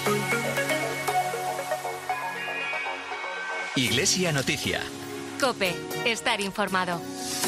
Iglesia Noticia. COPE. Estar informado.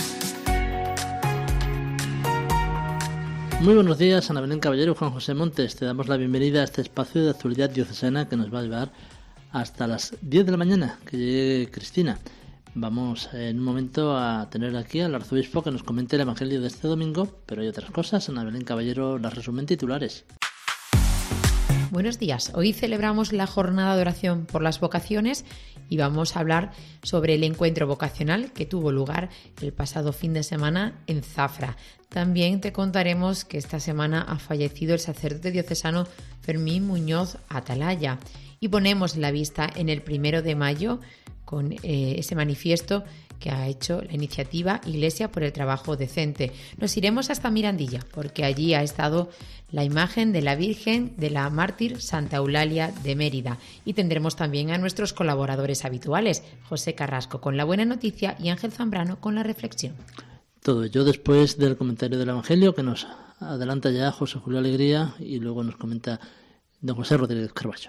Muy buenos días, Ana Belén Caballero y Juan José Montes. Te damos la bienvenida a este espacio de actualidad diocesana que nos va a llevar hasta las 10 de la mañana, que llegue Cristina. Vamos en un momento a tener aquí al arzobispo que nos comente el Evangelio de este domingo, pero hay otras cosas. Ana Belén Caballero las resume en titulares. Buenos días. Hoy celebramos la jornada de oración por las vocaciones y vamos a hablar sobre el encuentro vocacional que tuvo lugar el pasado fin de semana en Zafra. También te contaremos que esta semana ha fallecido el sacerdote diocesano Fermín Muñoz Atalaya y ponemos la vista en el 1 de mayo con ese manifiesto que ha hecho la iniciativa Iglesia por el Trabajo Decente. Nos iremos hasta Mirandilla, porque allí ha estado la imagen de la Virgen de la Mártir Santa Eulalia de Mérida. Y tendremos también a nuestros colaboradores habituales, José Carrasco con la buena noticia y Ángel Zambrano con la reflexión. Todo ello después del comentario del Evangelio que nos adelanta ya José Julio Alegría y luego nos comenta don José Rodríguez Carballo.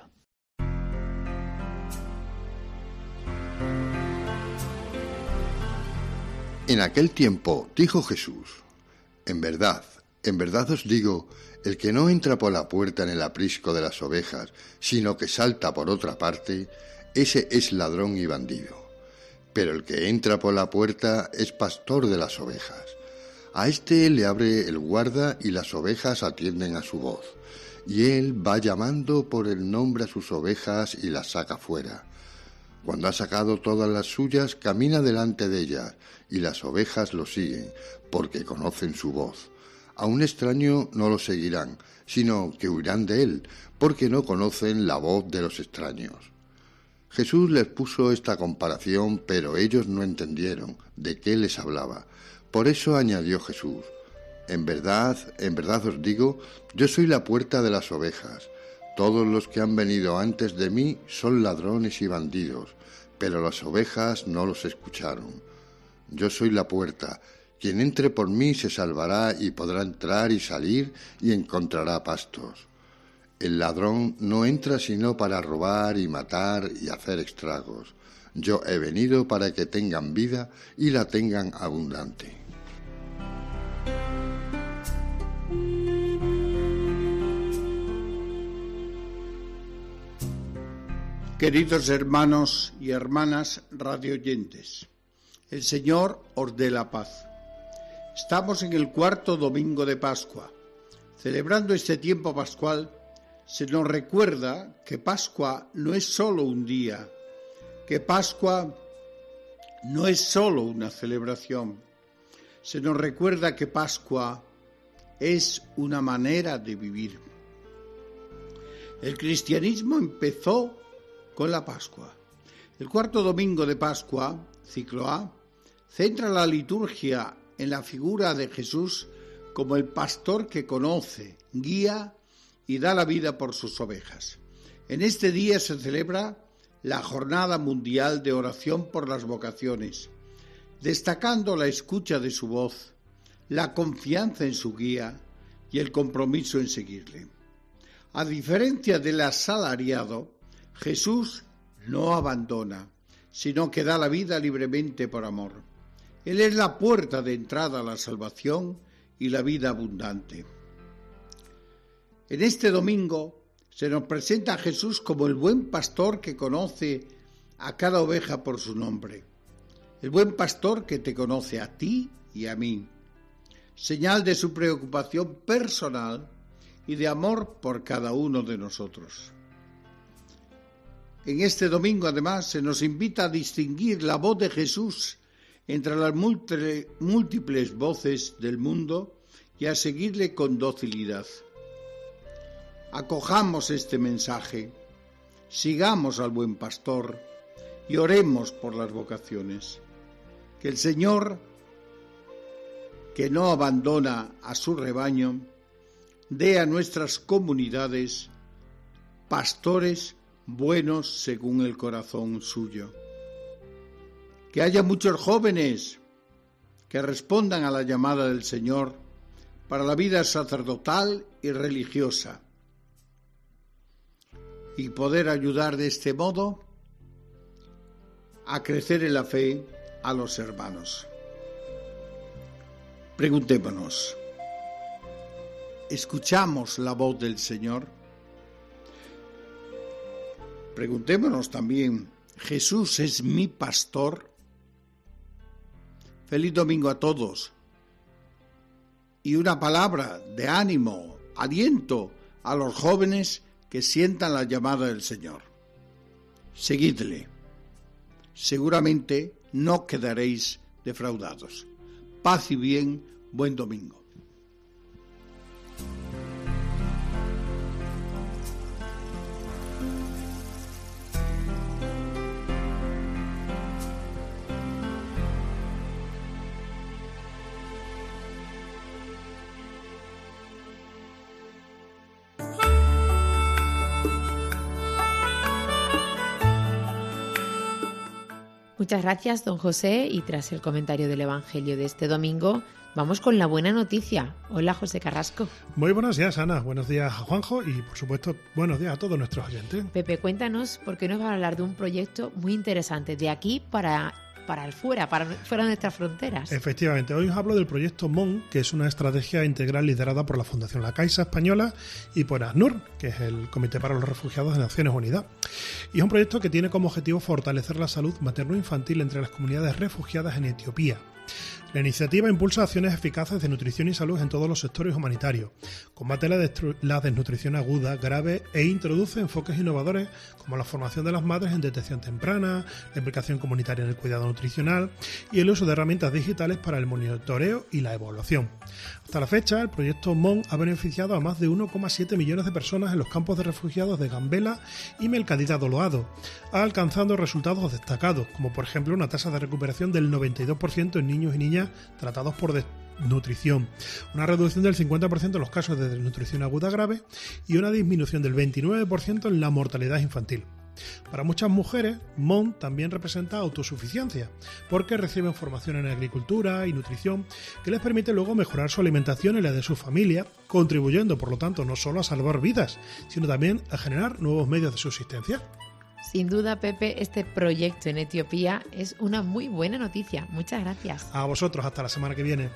En aquel tiempo dijo Jesús: en verdad os digo, el que no entra por la puerta en el aprisco de las ovejas, sino que salta por otra parte, ese es ladrón y bandido. Pero el que entra por la puerta es pastor de las ovejas. A éste le abre el guarda y las ovejas atienden a su voz. Y él va llamando por el nombre a sus ovejas y las saca fuera. Cuando ha sacado todas las suyas, camina delante de ellas, y las ovejas lo siguen, porque conocen su voz. A un extraño no lo seguirán, sino que huirán de él, porque no conocen la voz de los extraños. Jesús les puso esta comparación, pero ellos no entendieron de qué les hablaba. Por eso añadió Jesús: en verdad os digo, yo soy la puerta de las ovejas. Todos los que han venido antes de mí son ladrones y bandidos, pero las ovejas no los escucharon. Yo soy la puerta. Quien entre por mí se salvará y podrá entrar y salir y encontrará pastos. El ladrón no entra sino para robar y matar y hacer estragos. Yo he venido para que tengan vida y la tengan abundante. Queridos hermanos y hermanas radioyentes, el Señor os dé la paz. Estamos en el cuarto domingo de Pascua. Celebrando este tiempo pascual, se nos recuerda que Pascua no es solo un día, que Pascua no es solo una celebración. Se nos recuerda que Pascua es una manera de vivir. El cristianismo empezó con la Pascua. El cuarto domingo de Pascua, ciclo A, centra la liturgia en la figura de Jesús como el pastor que conoce, guía y da la vida por sus ovejas. En este día se celebra la Jornada Mundial de Oración por las Vocaciones, destacando la escucha de su voz, la confianza en su guía y el compromiso en seguirle. A diferencia del asalariado, Jesús no abandona, sino que da la vida libremente por amor. Él es la puerta de entrada a la salvación y la vida abundante. En este domingo se nos presenta a Jesús como el buen pastor que conoce a cada oveja por su nombre. El buen pastor que te conoce a ti y a mí. Señal de su preocupación personal y de amor por cada uno de nosotros. En este domingo, además, se nos invita a distinguir la voz de Jesús entre las múltiples voces del mundo y a seguirle con docilidad. Acojamos este mensaje, sigamos al buen pastor y oremos por las vocaciones. Que el Señor, que no abandona a su rebaño, dé a nuestras comunidades pastores buenos según el corazón suyo. Que haya muchos jóvenes que respondan a la llamada del Señor para la vida sacerdotal y religiosa. y poder ayudar de este modo a crecer en la fe a los hermanos. Preguntémonos, ¿escuchamos la voz del Señor? Preguntémonos también, ¿Jesús es mi pastor? Feliz domingo a todos. Y una palabra de ánimo, aliento a los jóvenes que sientan la llamada del Señor. Seguidle. Seguramente no quedaréis defraudados. Paz y bien, buen domingo. Muchas gracias, don José, y tras el comentario del Evangelio de este domingo, vamos con la buena noticia. Hola, José Carrasco. Muy buenos días, Ana. Buenos días a Juanjo y, por supuesto, buenos días a todos nuestros oyentes. Pepe, cuéntanos por qué nos va a hablar de un proyecto muy interesante de aquí para fuera de nuestras fronteras. Efectivamente, hoy os hablo del proyecto MON, que es una estrategia integral liderada por la Fundación La Caixa Española y por ACNUR, que es el Comité para los Refugiados de Naciones Unidas. Y es un proyecto que tiene como objetivo fortalecer la salud materno-infantil entre las comunidades refugiadas en Etiopía. La iniciativa impulsa acciones eficaces de nutrición y salud en todos los sectores humanitarios, combate la desnutrición aguda, grave e introduce enfoques innovadores como la formación de las madres en detección temprana, la implicación comunitaria en el cuidado nutricional y el uso de herramientas digitales para el monitoreo y la evaluación. Hasta la fecha, el proyecto MON ha beneficiado a más de 1,7 millones de personas en los campos de refugiados de Gambela y Melcadita Doloado, alcanzando resultados destacados, como por ejemplo una tasa de recuperación del 92% en niños y niñas tratados por desnutrición, una reducción del 50% en los casos de desnutrición aguda grave y una disminución del 29% en la mortalidad infantil. Para muchas mujeres, MON también representa autosuficiencia, porque reciben formación en agricultura y nutrición que les permite luego mejorar su alimentación y la de su familia, contribuyendo por lo tanto no solo a salvar vidas, sino también a generar nuevos medios de subsistencia. Sin duda, Pepe, este proyecto en Etiopía es una muy buena noticia. Muchas gracias. A vosotros, hasta la semana que viene.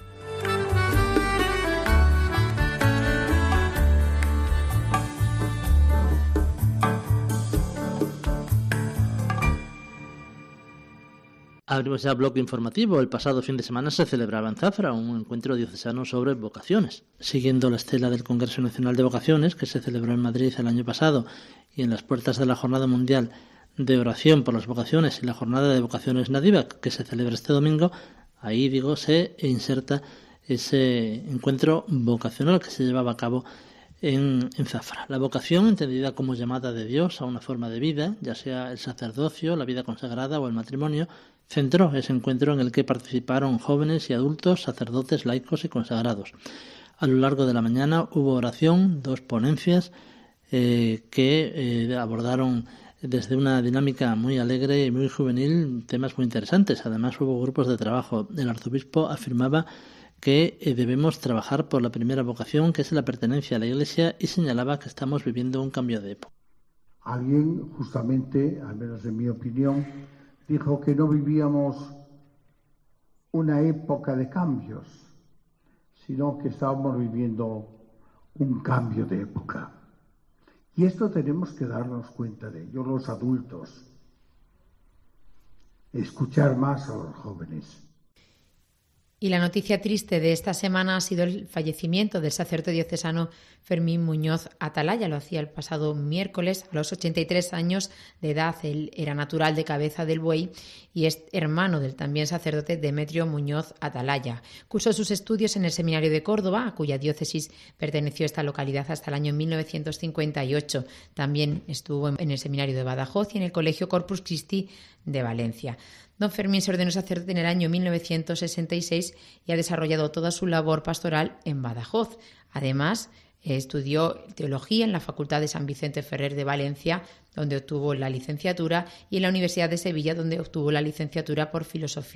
Abrimos ya el bloque informativo. El pasado fin de semana se celebraba en Zafra un encuentro diocesano sobre vocaciones. Siguiendo la estela del Congreso Nacional de Vocaciones, que se celebró en Madrid el año pasado, y en las puertas de la Jornada Mundial de Oración por las Vocaciones y la Jornada de Vocaciones Nadivac, que se celebra este domingo, ahí, se inserta ese encuentro vocacional que se llevaba a cabo en Zafra. La vocación, entendida como llamada de Dios a una forma de vida, ya sea el sacerdocio, la vida consagrada o el matrimonio, centró ese encuentro en el que participaron jóvenes y adultos, sacerdotes, laicos y consagrados. A lo largo de la mañana hubo oración, 2 ponencias que abordaron desde una dinámica muy alegre y muy juvenil temas muy interesantes. Además hubo grupos de trabajo. El arzobispo afirmaba que debemos trabajar por la primera vocación, que es la pertenencia a la Iglesia, y señalaba que estamos viviendo un cambio de época. Alguien, justamente, al menos en mi opinión, dijo que no vivíamos una época de cambios, sino que estábamos viviendo un cambio de época. Y esto tenemos que darnos cuenta de ello, los adultos. Escuchar más a los jóvenes. Y la noticia triste de esta semana ha sido el fallecimiento del sacerdote diocesano Fermín Muñoz Atalaya. Lo hacía el pasado miércoles a los 83 años de edad. Él era natural de Cabeza del Buey y es hermano del también sacerdote Demetrio Muñoz Atalaya. Cursó sus estudios en el Seminario de Córdoba, a cuya diócesis perteneció esta localidad hasta el año 1958. También estuvo en el Seminario de Badajoz y en el Colegio Corpus Christi de Valencia. Don Fermín se ordenó sacerdote en el año 1966 y ha desarrollado toda su labor pastoral en Badajoz. Además, estudió teología en la Facultad de San Vicente Ferrer de Valencia, donde obtuvo la licenciatura, y en la Universidad de Sevilla, donde obtuvo la licenciatura por filosofía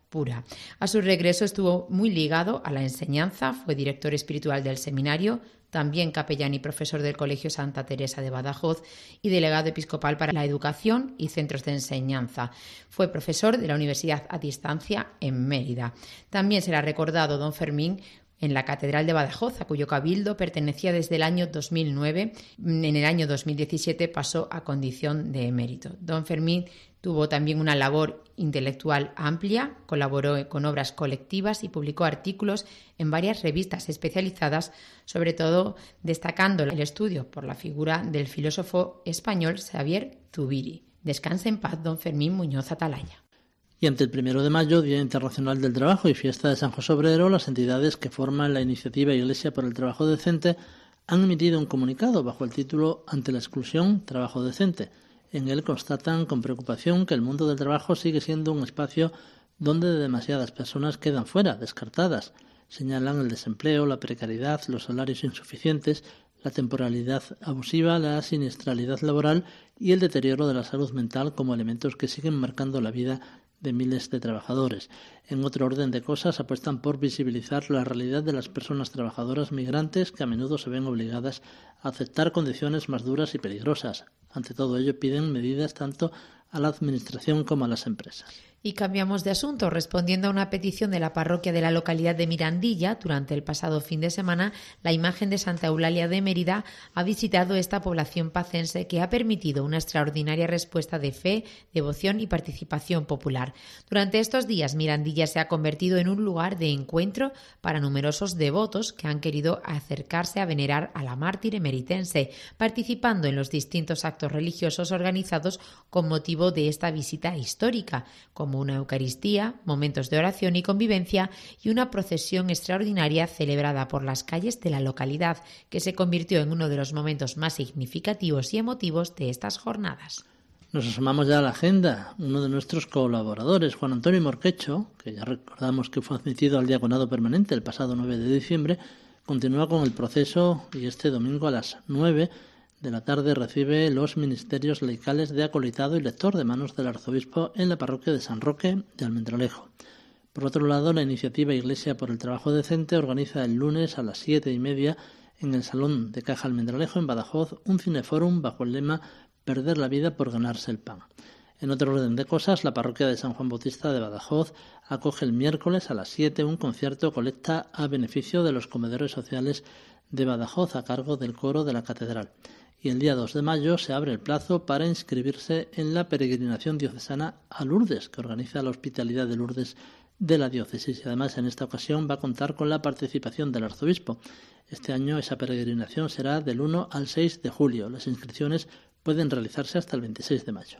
pura. A su regreso estuvo muy ligado a la enseñanza, fue director espiritual del seminario, también capellán y profesor del Colegio Santa Teresa de Badajoz y delegado episcopal para la educación y centros de enseñanza. Fue profesor de la Universidad a Distancia en Mérida. También será recordado don Fermín en la Catedral de Badajoz, a cuyo cabildo pertenecía desde el año 2009. En el año 2017 pasó a condición de emérito. Don Fermín tuvo también una labor intelectual amplia, colaboró con obras colectivas y publicó artículos en varias revistas especializadas, sobre todo destacando el estudio por la figura del filósofo español Xavier Zubiri. Descanse en paz, don Fermín Muñoz Atalaya. Y ante el 1 de mayo, Día Internacional del Trabajo y Fiesta de San José Obrero, las entidades que forman la iniciativa Iglesia por el Trabajo Decente han emitido un comunicado bajo el título Ante la exclusión, trabajo decente. En él constatan con preocupación que el mundo del trabajo sigue siendo un espacio donde demasiadas personas quedan fuera, descartadas. Señalan el desempleo, la precariedad, los salarios insuficientes, la temporalidad abusiva, la siniestralidad laboral y el deterioro de la salud mental como elementos que siguen marcando la vida de miles de trabajadores. En otro orden de cosas, apuestan por visibilizar la realidad de las personas trabajadoras migrantes que a menudo se ven obligadas a aceptar condiciones más duras y peligrosas. Ante todo ello, piden medidas tanto a la Administración como a las empresas. Y cambiamos de asunto. Respondiendo a una petición de la parroquia de la localidad de Mirandilla, durante el pasado fin de semana, la imagen de Santa Eulalia de Mérida ha visitado esta población pacense, que ha permitido una extraordinaria respuesta de fe, devoción y participación popular. Durante estos días, Mirandilla se ha convertido en un lugar de encuentro para numerosos devotos que han querido acercarse a venerar a la mártir emeritense, participando en los distintos actos religiosos organizados con motivo de esta visita histórica, como una Eucaristía, momentos de oración y convivencia y una procesión extraordinaria celebrada por las calles de la localidad, que se convirtió en uno de los momentos más significativos y emotivos de estas jornadas. Nos asomamos ya a la agenda. Uno de nuestros colaboradores, Juan Antonio Morquecho, que ya recordamos que fue admitido al diaconado permanente el pasado 9 de diciembre, continúa con el proceso y este domingo a las 9 de la tarde recibe los ministerios laicales de acolitado y lector de manos del arzobispo en la parroquia de San Roque de Almendralejo. Por otro lado, la iniciativa Iglesia por el Trabajo Decente organiza el lunes a las 7:30 en el Salón de Caja Almendralejo en Badajoz un cineforum bajo el lema Perder la vida por ganarse el pan. En otro orden de cosas, la parroquia de San Juan Bautista de Badajoz acoge el miércoles a las 7 un concierto colecta a beneficio de los comedores sociales de Badajoz a cargo del coro de la catedral. Y el día 2 de mayo se abre el plazo para inscribirse en la peregrinación diocesana a Lourdes, que organiza la Hospitalidad de Lourdes de la diócesis. Y además en esta ocasión va a contar con la participación del arzobispo. Este año esa peregrinación será del 1 al 6 de julio. Las inscripciones pueden realizarse hasta el 26 de mayo.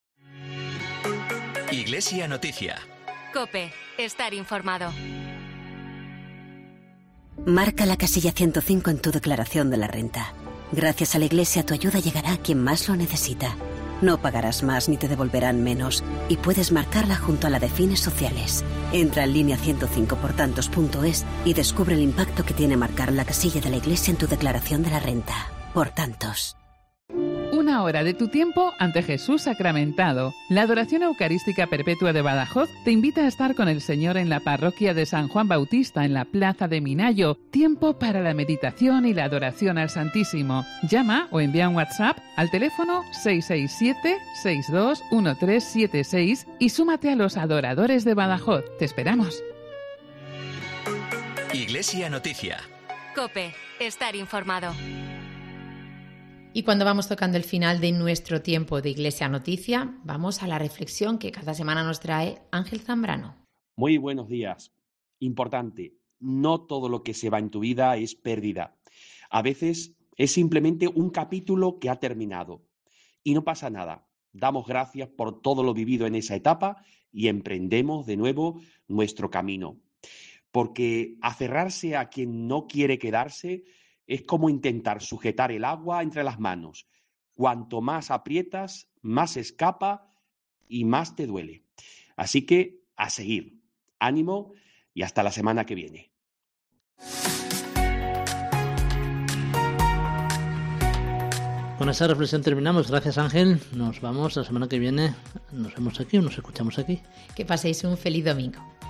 Iglesia Noticia. COPE. Estar informado. Marca la casilla 105 en tu declaración de la renta. Gracias a la Iglesia, tu ayuda llegará a quien más lo necesita. No pagarás más ni te devolverán menos y puedes marcarla junto a la de fines sociales. Entra en línea 105portantos.es y descubre el impacto que tiene marcar la casilla de la Iglesia en tu declaración de la renta. Por tantos. Una hora de tu tiempo ante Jesús sacramentado. La Adoración Eucarística Perpetua de Badajoz te invita a estar con el Señor en la parroquia de San Juan Bautista, en la plaza de Minayo. Tiempo para la meditación y la adoración al Santísimo. Llama o envía un WhatsApp al teléfono 667-621376 y súmate a los adoradores de Badajoz. Te esperamos. Iglesia Noticia. COPE. Estar informado. Y cuando vamos tocando el final de nuestro tiempo de Iglesia Noticia, vamos a la reflexión que cada semana nos trae Ángel Zambrano. Muy buenos días. Importante, no todo lo que se va en tu vida es pérdida. A veces es simplemente un capítulo que ha terminado. Y no pasa nada. Damos gracias por todo lo vivido en esa etapa y emprendemos de nuevo nuestro camino. Porque aferrarse a quien no quiere quedarse es como intentar sujetar el agua entre las manos. Cuanto más aprietas, más escapa y más te duele. Así que a seguir. Ánimo y hasta la semana que viene. con esa reflexión terminamos. Gracias, Ángel. Nos vamos la semana que viene. Nos vemos aquí o nos escuchamos aquí. Que paséis un feliz domingo.